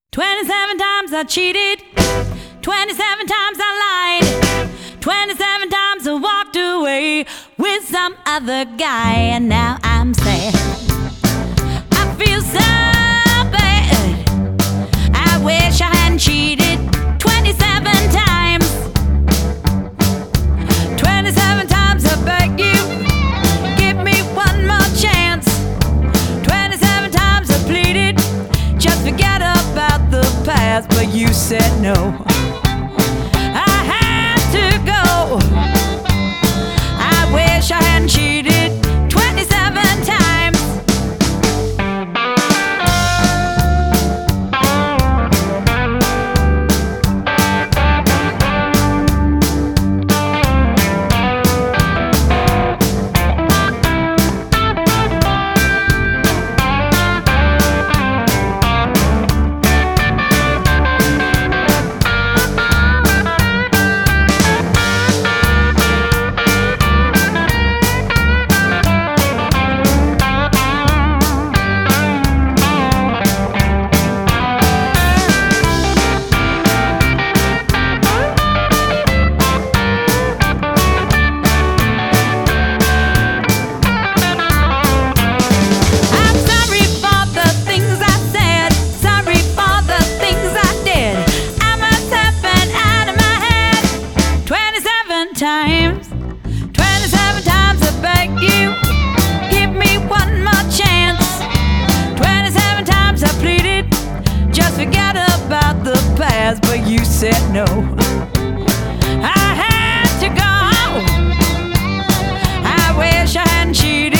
27 times I cheated, 27 times I lied, 27 times I walked away with some other guy, and now I'm sad. I feel so bad. I wish I hadn't cheated 27 times. 27 times I beg you, give me one more chance. 27 times I pleaded, just forget about the past, but you said no. I had to go. I wish I hadn't cheated 27 times. Times, 27 times I beg you, give me one more chance. 27 times I pleaded, just forget about the past, but you said no. I had to go. I wish I hadn't cheated